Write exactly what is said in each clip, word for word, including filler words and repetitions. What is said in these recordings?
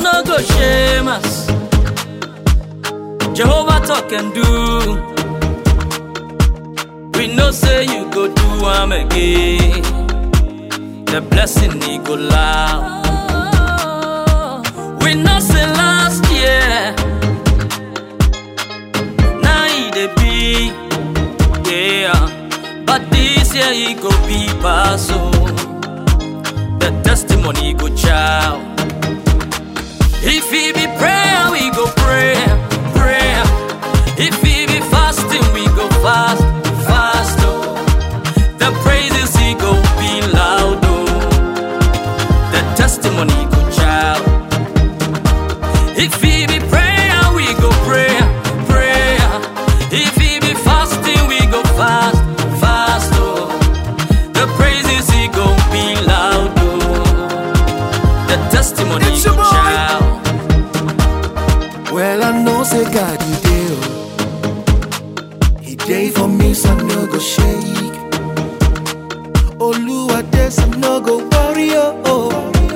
no go shame us. Jehovah talk and do. We know say you go do am again. The blessing he go loud. We know say last year. Now he dey be, yeah. But this year he go be pass so. The testimony go chow. If he be prayer, we go pray, prayer. If he be fasting, we go fast, fast. Oh. The praises he go be loud. Oh. The testimony go chow. If he be prayer, we go pray, prayer. If he be fasting, we go fast, fast. Oh. The praises he go be loud. Oh. The testimony go chow. Well, I know say God he did. He did for me, so no go shake. Oluwa dey, so no go worry. Oh,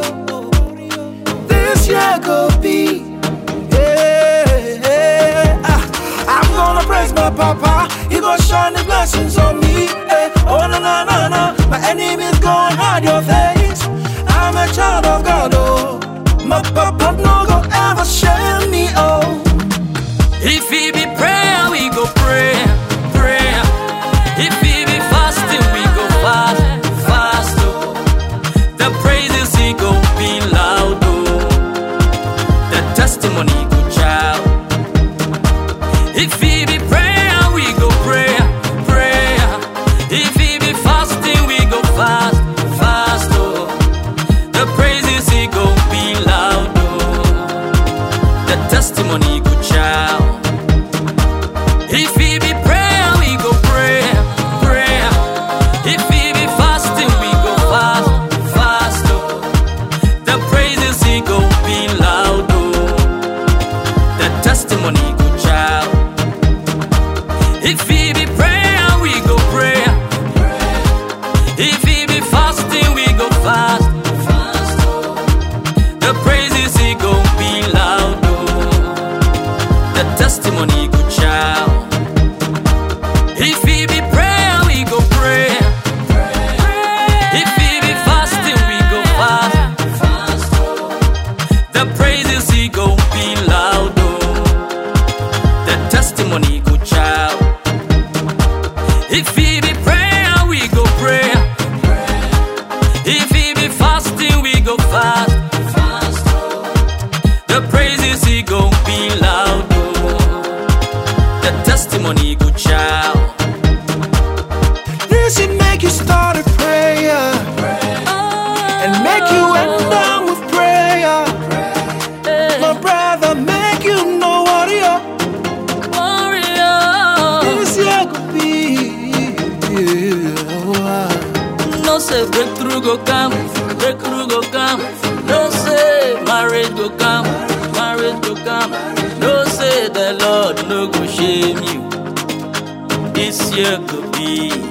this year go be. Yeah, yeah. Ah, I'm gonna praise my papa. He gonna shine the blessings on me. Eh. Oh no no no no, my enemies gonna hide your face. I'm a child of God. Oh, my papa no go ever shame me. Oh. If he be prayer, we go pray, prayer. If he be fasting, we go fast, fast. Oh. The praises he go be loud. Oh. The testimony go chow. If he be prayer, we go pray, prayer. If he be fasting, we go fast, fast. Oh. The praises he go be loud. Oh. The testimony go chow. If he be prayer, we go pray, prayer. If he be fasting, we go fast, fast. Oh. The praises he go be loud. Oh. The testimony go chow. If he be prayer, we go pray. If he be fasting, we go fast, fast. Oh. The praises he go be loud. Oh. The testimony go chow. If he be prayer, we go pray. If he be fasting, we go fast, fast. The praises he go be loud. Oh. The testimony go chow. If he be prayer, we go pray. If he be fasting, we go fast, fast. The praises he go be loud. Oh. The testimony go chow. This should make you start a prayer and make you end down with prayer. My brother, make you know warrior. Warrior. This year could be. No say breakthrough go come, breakthrough go come. No say marriage go come, marriage go come. No say the Lord no go shame you. This year could be.